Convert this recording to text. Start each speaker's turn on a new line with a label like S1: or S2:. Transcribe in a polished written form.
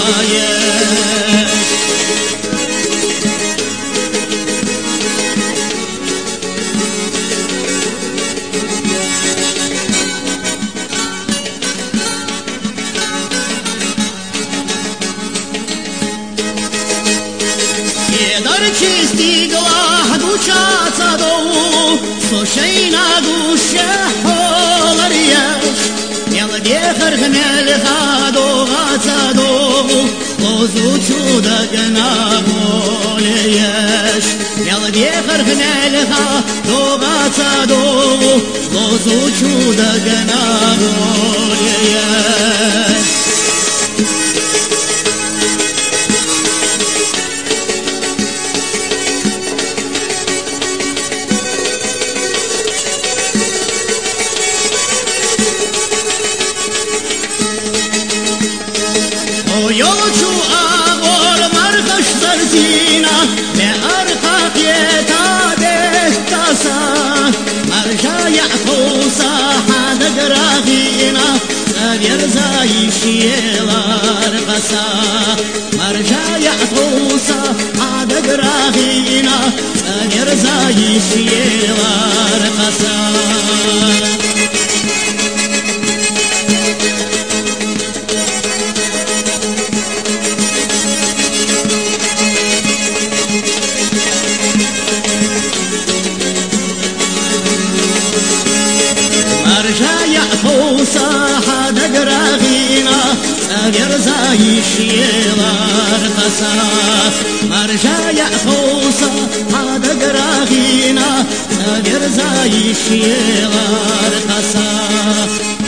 S1: Dar stigla duceața două, Soșeina dușe holăriaș, El de hărhmelha dogața două, Lozuciu de gâna boleieș. El de hărhmelha dogața două, Lozuciu de gâna boleieș. Yolcu ağol markaş zarzina Ve arka piyeta dehtasa Marja ya'kusa hada grahina Sabir zayişyelar qasa Marja ya'kusa hada grahina Sabir zayişyelar qasa صاحا دقراغينا سابر زايشيلار قصا مرجا يأخوصا دقراغينا سابر زايشيلار قصا